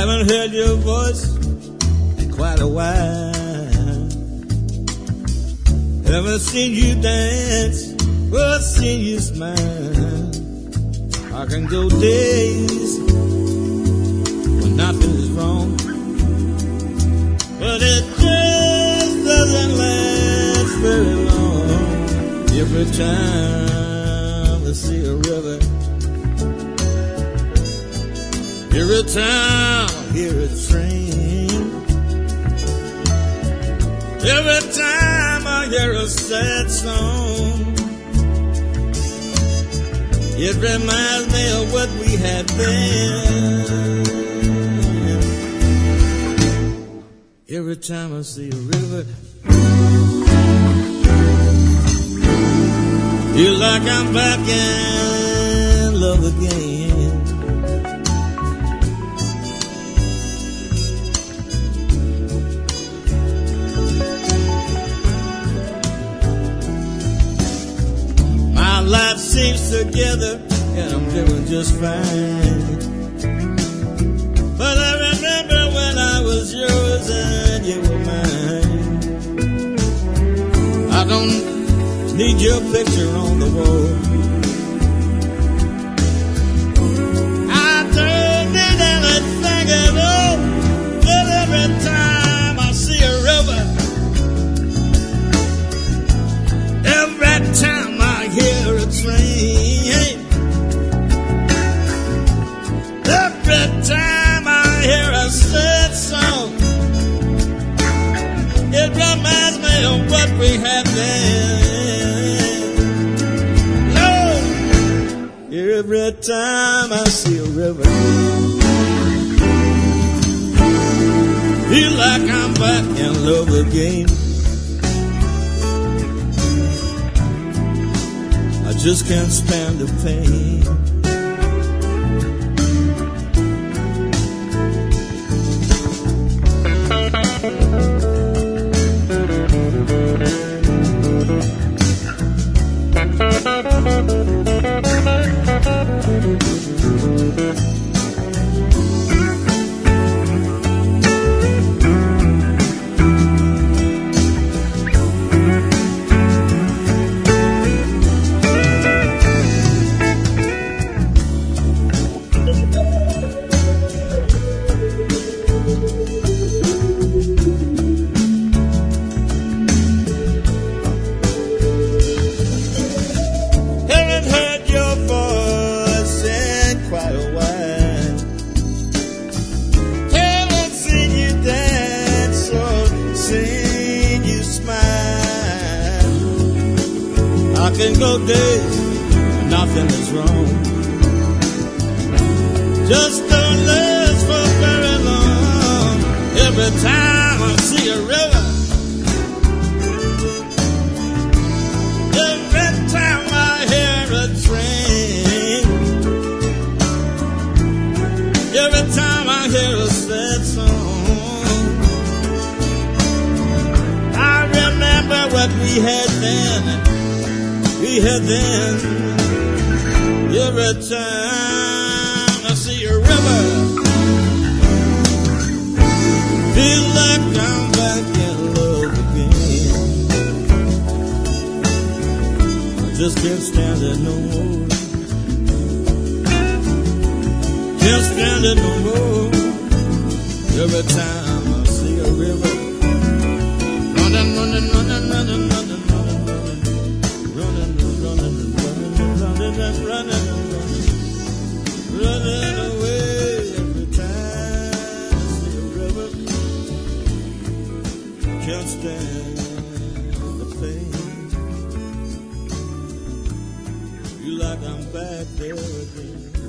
Haven't heard your voice in quite a while. Haven't seen you dance or seen you smile. I can go days when nothing is wrong, but it just doesn't last very long. Every time I see a river, every time I hear a train, every time I hear a sad song, it reminds me of what we had then. Every time I see a river, feel like I'm back in love again. My life seems together and I'm doing just fine. But I remember when I was yours and you were mine. I don't need your picture on the wall. I don't need anything at all. But every time I see a river, every time I hear a train, every time I hear a sad song, it reminds me of what we had then. Every time I see a river, feel like I'm back in love again. I just can't stand the pain. I can go days, nothing is wrong. Just don't last for very long. Every time I see a river, every time I hear a train, every time I hear a sad song, I remember what we had then. We had then. Every time I see a river, feel like I'm back in love again. I just can't stand it no more. Can't stand it no more. Every time I see a river, running, running, running, running, running. Running away every time I see a river. Can't stand the pain. Feel like I'm back there again.